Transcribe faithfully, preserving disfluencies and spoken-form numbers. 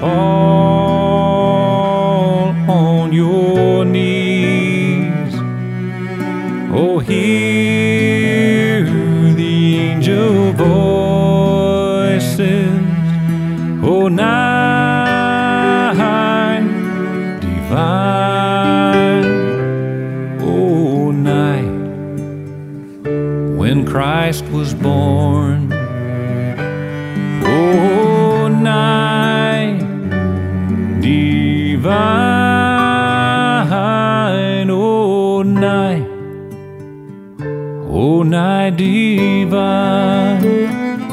fall on your knees. Oh, hear the angel voices. Oh, night divine. Oh, night when Christ was born. Oh, night divine. Oh, night. Oh, night divine.